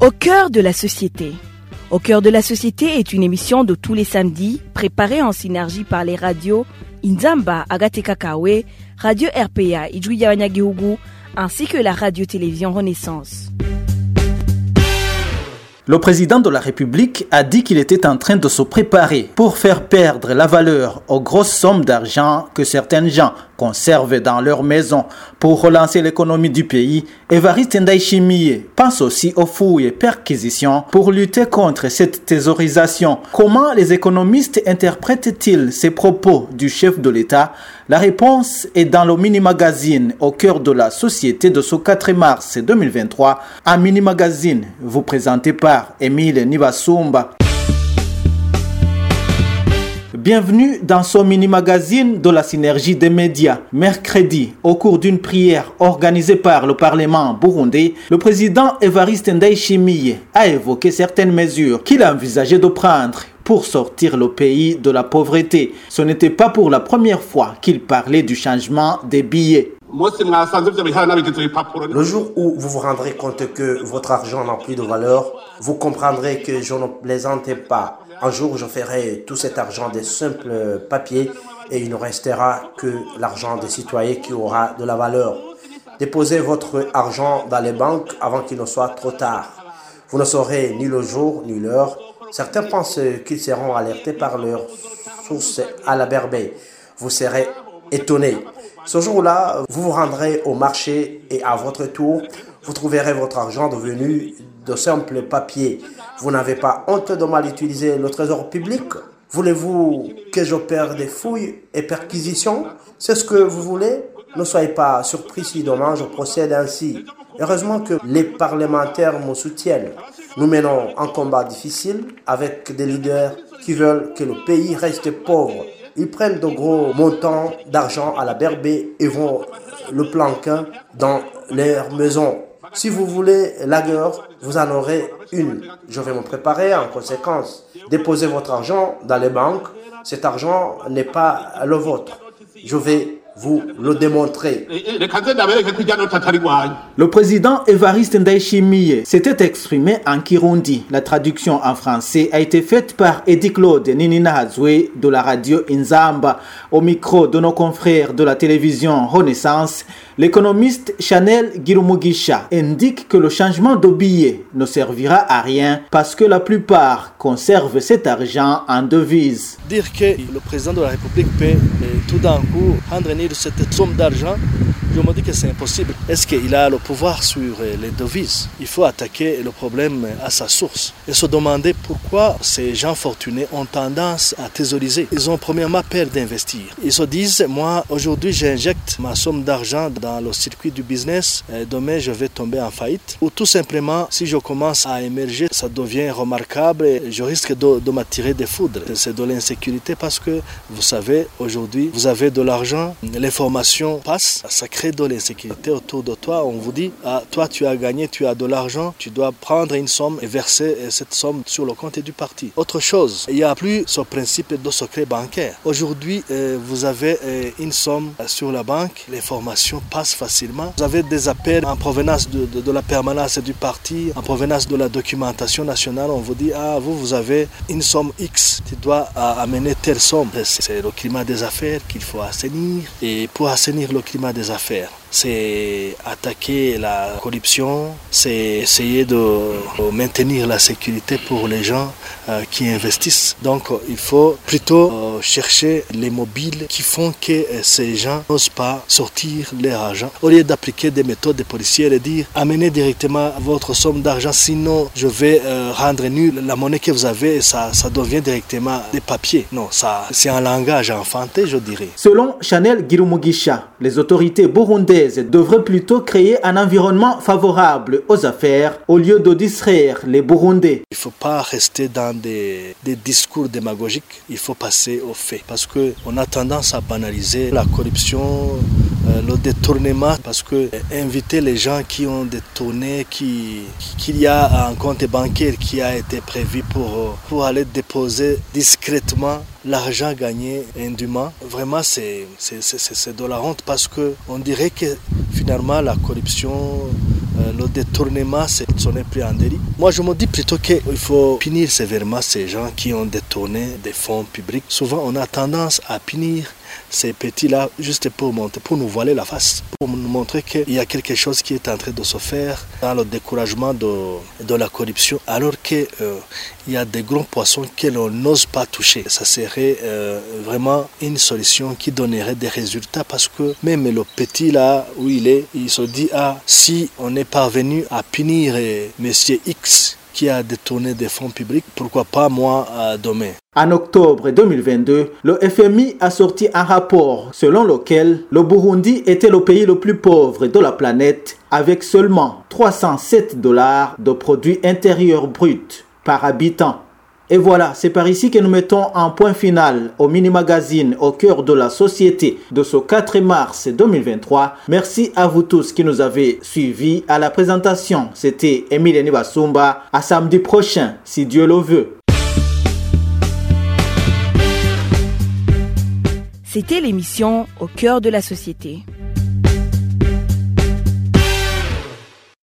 Au cœur de la société. Au cœur de la société est une émission de tous les samedis, préparée en synergie par les radios Inzamba, Agatekakawe, Radio RPA, Ijwi Wanyagihugu, ainsi que la radio-télévision Renaissance. Le président de la République a dit qu'il était en train de se préparer pour faire perdre la valeur aux grosses sommes d'argent que certains gens conservent dans leur maison. Pour relancer l'économie du pays, Évariste Ndayishimiye pense aussi aux fouilles et perquisitions pour lutter contre cette thésaurisation. Comment les économistes interprètent-ils ces propos du chef de l'État? La réponse est dans le mini-magazine au cœur de la société de ce 4 mars 2023. Un mini-magazine vous présenté par Émile Nibasumba. Bienvenue dans ce mini-magazine de la synergie des médias. Mercredi, au cours d'une prière organisée par le Parlement burundais, le président Évariste Ndayishimiye a évoqué certaines mesures qu'il envisageait de prendre pour sortir le pays de la pauvreté. Ce n'était pas pour la première fois qu'il parlait du changement des billets. Le jour où vous vous rendrez compte que votre argent n'a plus de valeur, vous comprendrez que je ne plaisantais pas. Un jour, je ferai tout cet argent des simples papiers et il ne restera que l'argent des citoyens qui aura de la valeur. Déposez votre argent dans les banques avant qu'il ne soit trop tard. Vous ne saurez ni le jour ni l'heure. Certains pensent qu'ils seront alertés par leur source à la berbère. Vous serez étonnés. Ce jour-là, vous vous rendrez au marché et à votre tour, vous trouverez votre argent devenu de simples papiers. Vous n'avez pas honte de mal utiliser le trésor public? Voulez-vous que j'opère des fouilles et perquisitions? C'est ce que vous voulez? Ne soyez pas surpris si demain je procède ainsi. Heureusement que les parlementaires me soutiennent. Nous menons un combat difficile avec des leaders qui veulent que le pays reste pauvre. Ils prennent de gros montants d'argent à la berbère et vont le planquer dans leur maison. Si vous voulez la guerre, vous en aurez une. Je vais me préparer en conséquence. Déposez votre argent dans les banques. Cet argent n'est pas le vôtre. Je vais vous le démontrer. Le président Évariste Ndayishimiye s'était exprimé en Kirundi. La traduction en français a été faite par Eddie Claude Nininahazwe de la radio Inzamba. Au micro de nos confrères de la télévision Renaissance, l'économiste Chanel Girumugisha indique que le changement de billet ne servira à rien parce que la plupart conservent cet argent en devise. Dire que le président de la République peut tout d'un coup rendre cette somme d'argent, je me dis que c'est impossible. Est-ce qu'il a le pouvoir sur les devises? Il faut attaquer le problème à sa source et se demander pourquoi ces gens fortunés ont tendance à thésauriser. Ils ont premièrement peur d'investir. Ils se disent, moi aujourd'hui j'injecte ma somme d'argent dans le circuit du business, et demain je vais tomber en faillite. Ou tout simplement, si je commence à émerger, ça devient remarquable et je risque de m'attirer des foudres. C'est de l'insécurité parce que, vous savez, aujourd'hui vous avez de l'argent, l'information passe, ça crée de l'insécurité autour de toi. On vous dit, ah, toi tu as gagné, tu as de l'argent, tu dois prendre une somme et verser cette somme sur le compte du parti. Autre chose, il n'y a plus ce principe de secret bancaire. Aujourd'hui, vous avez une somme sur la banque, l'information passe facilement. Vous avez des appels en provenance de la permanence du parti, en provenance de la documentation nationale. On vous dit, ah, vous avez une somme X, tu dois amener telle somme. C'est le climat des affaires qu'il faut assainir. Et pour assainir le climat des affaires, c'est attaquer la corruption, c'est essayer de maintenir la sécurité pour les gens qui investissent. Donc il faut plutôt chercher les mobiles qui font que ces gens n'osent pas sortir leur argent. Au lieu d'appliquer des méthodes policières et dire amenez directement votre somme d'argent, sinon je vais rendre nulle la monnaie que vous avez et ça devient directement des papiers. Non, ça c'est un langage enfanté, je dirais. Selon Chanel Girumugisha, les autorités burundaises devraient plutôt créer un environnement favorable aux affaires au lieu de distraire les Burundais. Il ne faut pas rester dans des discours démagogiques, il faut passer aux faits parce qu'on a tendance à banaliser la corruption, le détournement, parce que inviter les gens qui ont détourné, qu'il y a un compte bancaire qui a été prévu pour aller déposer discrètement l'argent gagné indûment, vraiment c'est de la honte parce qu'on dirait que finalement la corruption le détournement, ce n'est plus un délit. Moi, je me dis plutôt qu'il faut punir sévèrement ces gens qui ont détourné des fonds publics. Souvent, on a tendance à punir ces petits-là juste pour nous voiler la face, pour nous montrer qu'il y a quelque chose qui est en train de se faire dans le découragement de la corruption, alors qu'il y a des grands poissons que l'on n'ose pas toucher. Ça serait vraiment une solution qui donnerait des résultats, parce que même le petit là où il se dit si on n'est pas parvenu à punir Monsieur X qui a détourné des fonds publics, pourquoi pas moi demain. En octobre 2022, le FMI a sorti un rapport selon lequel le Burundi était le pays le plus pauvre de la planète, avec seulement $307 de produit intérieur brut par habitant. Et voilà, c'est par ici que nous mettons un point final au mini-magazine au cœur de la société de ce 4 mars 2023. Merci à vous tous qui nous avez suivis. À la présentation, c'était Emile Nibasumba. À samedi prochain, si Dieu le veut. C'était l'émission Au cœur de la société.